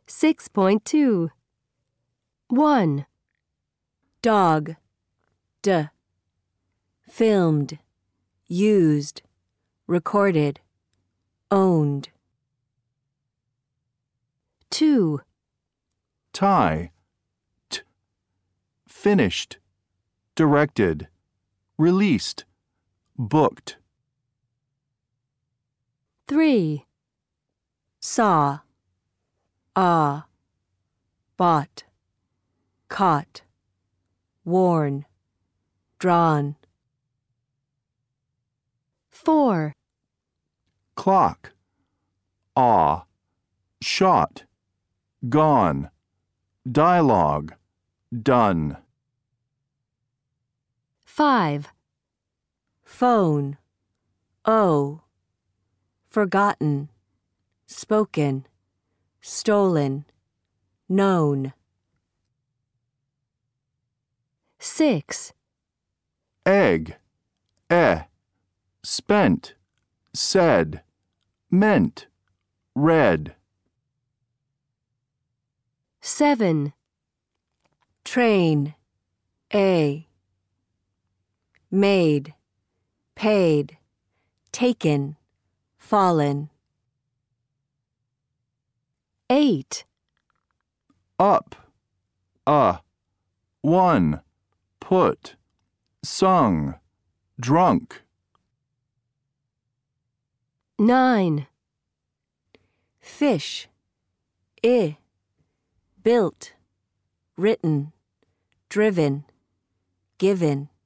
6.2. 1. Dog. D. Filmed. Used. Recorded. Owned. 2. Tie. T. Finished. Directed. Released. Booked. 3. Saw. Bought. Caught. Worn. Drawn. 4. Clock. Shot. Gone. Dialogue. Done. 5. Phone. Forgotten. Spoken. Stolen. Known. 6. Egg. Spent. Said. Meant. Read. 7. Train. Made. Paid. Taken. Fallen. 8. Up. One. Put. Sung. Drunk. 9. Fish. Built. Written. Driven. Given.